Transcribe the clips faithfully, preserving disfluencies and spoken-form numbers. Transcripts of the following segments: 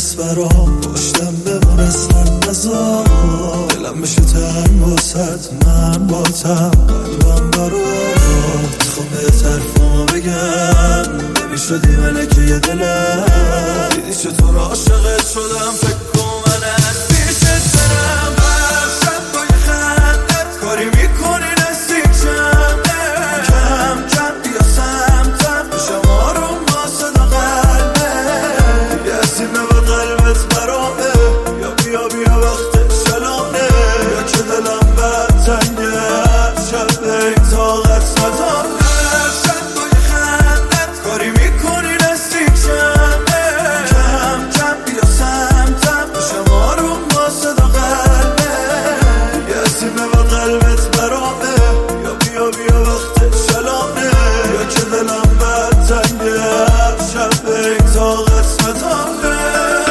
قلبت برام، پشتم بمون اصلا نزار. دلم بشه تنگ واسد، من باتم قلبم برات. خب بهتر فما بگم نمیشدی ملکه یه دلم. دیدی چطور عاشقت شدم، فکر کن من از پیشت برم. هر شب با یه خندت کاری میکنی نزدیک شم. کم کم بیا سمتم، بشم آروم با صدا قلبه. یه سیمه با قلبت برامه، یا بیا بیا وقت شلامه. یا که دلم بد تنگه، شب این طاقت نداره. هر شب با یه خندت کاری میکنی نزدیک شم. کم کم بیا سمتم، بشم آروم با صدا قلبه. یه سیمه با قلبت برامه، یا بیا بیا وقت شلامه. یا که دلم بد تنگه، شب این طاقت نداره.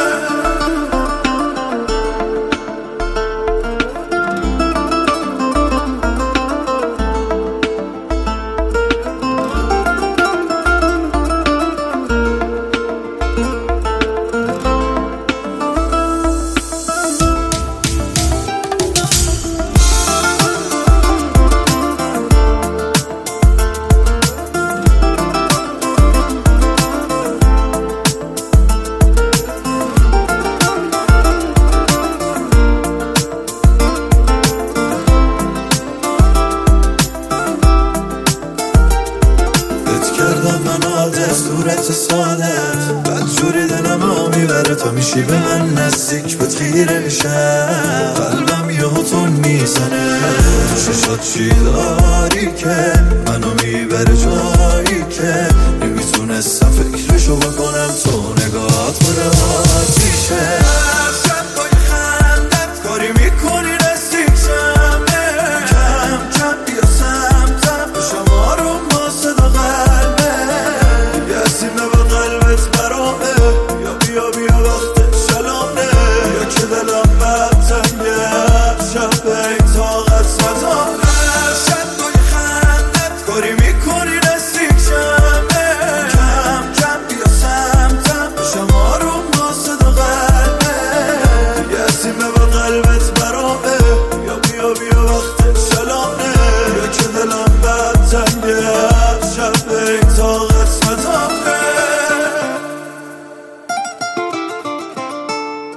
کردم من عادت صورت سادت، بد جوری دلم ها میبره تا میشی به من نزدیک، بهت خیره میشم. قلبم یهو تون میزنه، تو ششات چی داری که منو میبره جایی که نمیتونستم فکرشو بکنم. تو نگاهات بره آتیشه. هر شب با یه خندت کاری میکنی نزدیک شم. کم کم بیا سمتم، بشم آروم با صدا قلبه. یه سیمه با قلبت برامه، یا بیا بیا وقت شلامه. یا که دلم بد تنگه، شب این طاقت نداره. هر شب با یه خندت کاری میکنی نزدیک شم. کم کم بیا سمتم، بشم آروم با صدا قلبه. یه سیمه با قلبت برامه، یا بیا بیا وقت شلامه. یا که دلم بد تنگه، شب این طاقت نداره.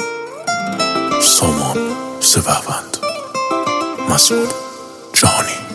سامان سپهبند، مسعود جهانی.